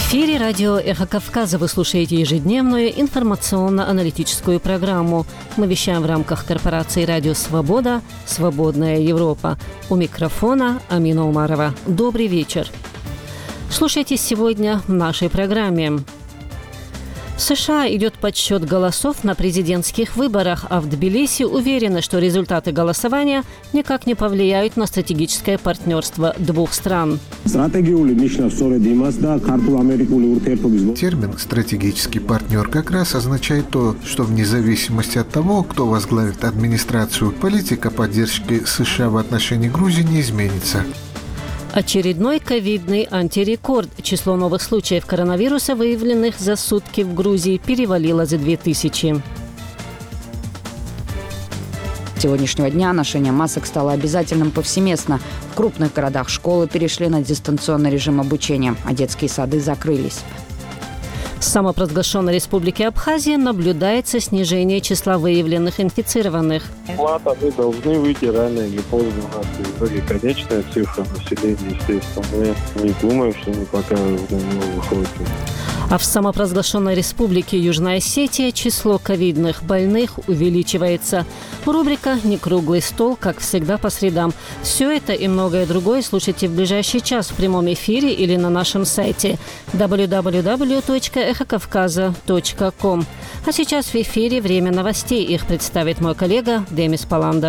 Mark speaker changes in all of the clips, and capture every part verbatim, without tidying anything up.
Speaker 1: эфире радио «Эхо Кавказа». Вы слушаете ежедневную информационно-аналитическую программу. Мы вещаем в рамках корпорации «Радио Свобода», «Свободная Европа». У микрофона Амина Умарова. Добрый вечер. Слушайте сегодня в нашей программе. В США идет подсчет голосов на президентских выборах, а в Тбилиси уверены, что результаты голосования никак не повлияют на стратегическое партнерство двух стран.
Speaker 2: Термин «стратегический партнер» как раз означает то, что вне зависимости от того, кто возглавит администрацию, политика поддержки США в отношении Грузии не изменится.
Speaker 1: Очередной ковидный антирекорд. Число новых случаев коронавируса, выявленных за сутки в Грузии, перевалило за две тысячи.
Speaker 3: С сегодняшнего дня ношение масок стало обязательным повсеместно. В крупных городах школы перешли на дистанционный режим обучения, а детские сады закрылись.
Speaker 1: В самопровозглашенной республике Абхазия наблюдается снижение числа выявленных инфицированных.
Speaker 4: Плата, мы должны выйти рано или поздно. У нас в итоге конечная цифра населения, естественно. Мы не думаем, что мы пока на него выходим.
Speaker 1: А в самопровозглашенной республике Южная Осетия число ковидных больных увеличивается. Рубрика «Некруглый стол», как всегда, по средам. Все это и многое другое слушайте в ближайший час в прямом эфире или на нашем сайте дабл ю дабл ю дабл ю точка эхо кавказа точка ком. А сейчас в эфире время новостей. Их представит мой коллега Демис Паландов.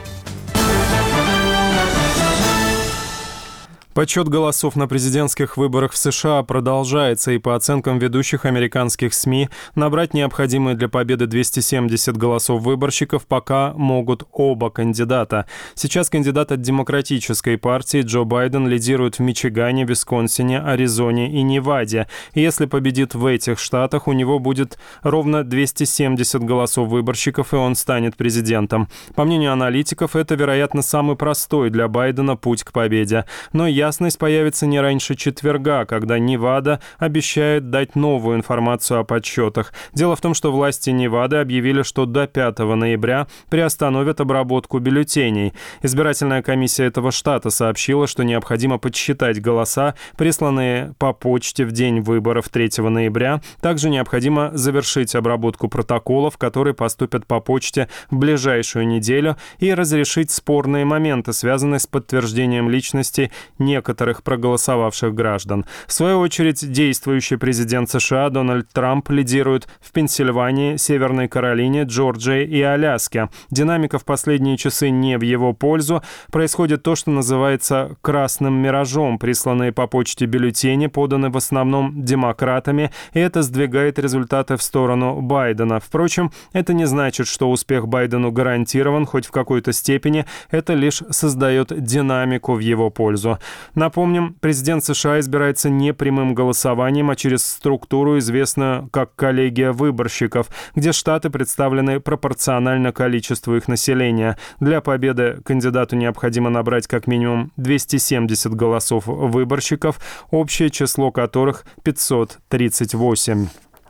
Speaker 5: Подсчет голосов на президентских выборах в США продолжается, и по оценкам ведущих американских СМИ, набрать необходимые для победы двести семьдесят голосов выборщиков пока могут оба кандидата. Сейчас кандидат от Демократической партии Джо Байден лидирует в Мичигане, Висконсине, Аризоне и Неваде. И если победит в этих штатах, у него будет ровно двести семьдесят голосов выборщиков, и он станет президентом. По мнению аналитиков, это, вероятно, самый простой для Байдена путь к победе. Но я Ясность появится не раньше четверга, когда Невада обещает дать новую информацию о подсчетах. Дело в том, что власти Невады объявили, что до пятого ноября приостановят обработку бюллетеней. Избирательная комиссия этого штата сообщила, что необходимо подсчитать голоса, присланные по почте в день выборов третьего ноября. Также необходимо завершить обработку протоколов, которые поступят по почте в ближайшую неделю, и разрешить спорные моменты, связанные с подтверждением личности не некоторых проголосовавших граждан. В свою очередь, действующий президент США Дональд Трамп лидирует в Пенсильвании, Северной Каролине, Джорджии и Аляске. Динамика в последние часы не в его пользу. Происходит то, что называется «красным миражом». Присланные по почте бюллетени поданы в основном демократами, и это сдвигает результаты в сторону Байдена. Впрочем, это не значит, что успех Байдену гарантирован, хоть в какой-то степени. Это лишь создает динамику в его пользу. Напомним, президент США избирается не прямым голосованием, а через структуру, известную как коллегия выборщиков, где штаты представлены пропорционально количеству их населения. Для победы кандидату необходимо набрать как минимум двести семьдесят голосов выборщиков, общее число которых пятьсот тридцать восемь.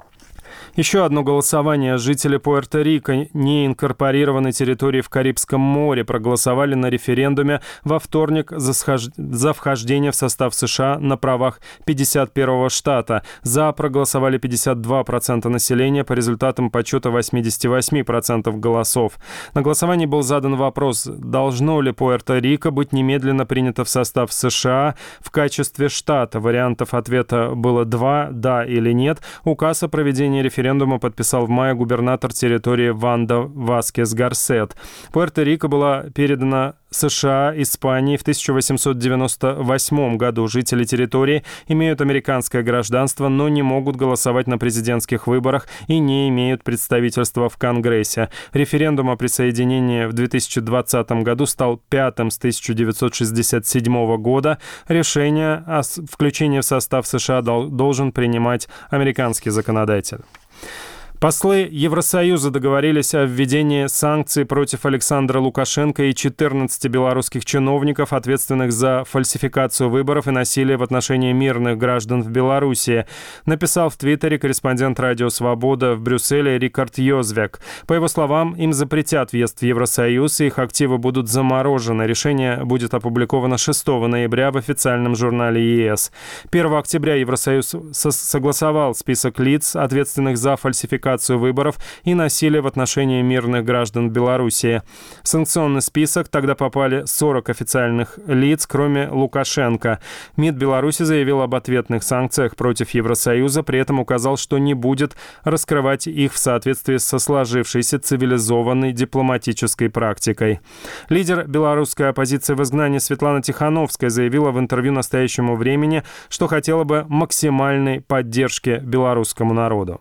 Speaker 5: Еще одно голосование. Жители Пуэрто-Рико, неинкорпорированной территории в Карибском море, проголосовали на референдуме во вторник за, схож... за вхождение в состав США на правах пятьдесят первого штата. За проголосовали пятьдесят два процента населения по результатам подсчета восемьдесят восемь процентов голосов. На голосовании был задан вопрос, должно ли Пуэрто-Рико быть немедленно принято в состав США в качестве штата. Вариантов ответа было два, да или нет. Указ о проведении референдума Референдума подписал в мае губернатор территории Ванда Васкес Гарсет. Пуэрто-Рико была передана США Испании в тысяча восемьсот девяносто восьмом году. Жители территории имеют американское гражданство, но не могут голосовать на президентских выборах и не имеют представительства в Конгрессе. Референдум о присоединении в две тысячи двадцатом году стал пятым с тысяча девятьсот шестьдесят седьмого года. Решение о включении в состав США должен принимать американский законодатель. Послы Евросоюза договорились о введении санкций против Александра Лукашенко и четырнадцати белорусских чиновников, ответственных за фальсификацию выборов и насилие в отношении мирных граждан в Беларуси, написал в Твиттере корреспондент «Радио Свобода» в Брюсселе Рикард Йозвек. По его словам, им запретят въезд в Евросоюз, и их активы будут заморожены. Решение будет опубликовано шестого ноября в официальном журнале ЕС. первого октября Евросоюз согласовал список лиц, ответственных за фальсификацию выборов и насилие в отношении мирных граждан Беларуси. В санкционный список тогда попали сорок официальных лиц, кроме Лукашенко. МИД Беларуси заявил об ответных санкциях против Евросоюза, при этом указал, что не будет раскрывать их в соответствии со сложившейся цивилизованной дипломатической практикой. Лидер белорусской оппозиции в изгнании Светлана Тихановская заявила в интервью «Настоящему времени», что хотела бы максимальной поддержки белорусскому народу.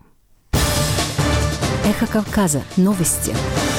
Speaker 1: Эхо Кавказа. Новости.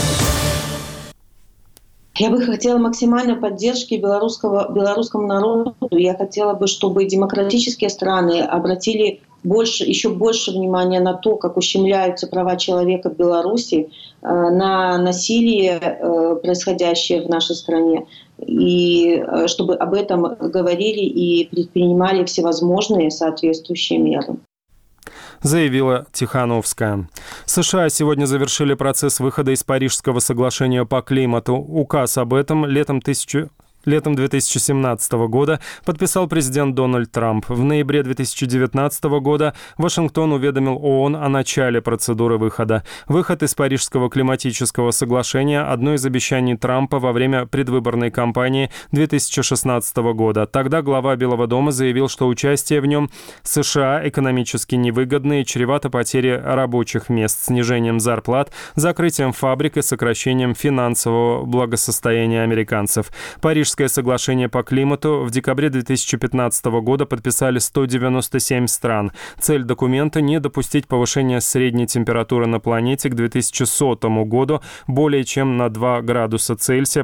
Speaker 6: Я бы хотела максимальной поддержки белорусского, белорусскому народу. Я хотела бы, чтобы демократические страны обратили больше, еще больше внимания на то, как ущемляются права человека в Беларуси, на насилие, происходящее в нашей стране, и чтобы об этом говорили и предпринимали всевозможные соответствующие меры.
Speaker 5: Заявила Тихановская. США сегодня завершили процесс выхода из Парижского соглашения по климату. Указ об этом летом тысячу... Летом две тысячи семнадцатого года подписал президент Дональд Трамп. В ноябре две тысячи девятнадцатого года Вашингтон уведомил ООН о начале процедуры выхода. Выход из Парижского климатического соглашения – одно из обещаний Трампа во время предвыборной кампании две тысячи шестнадцатого года. Тогда глава Белого дома заявил, что участие в нем США экономически невыгодно и чревато потерей рабочих мест, снижением зарплат, закрытием фабрик и сокращением финансового благосостояния американцев. Парижское соглашение по климату в декабре две тысячи пятнадцатого года подписали сто девяносто семь стран. Цель документа – не допустить повышения средней температуры на планете к две тысячи сотому году более чем на два градуса Цельсия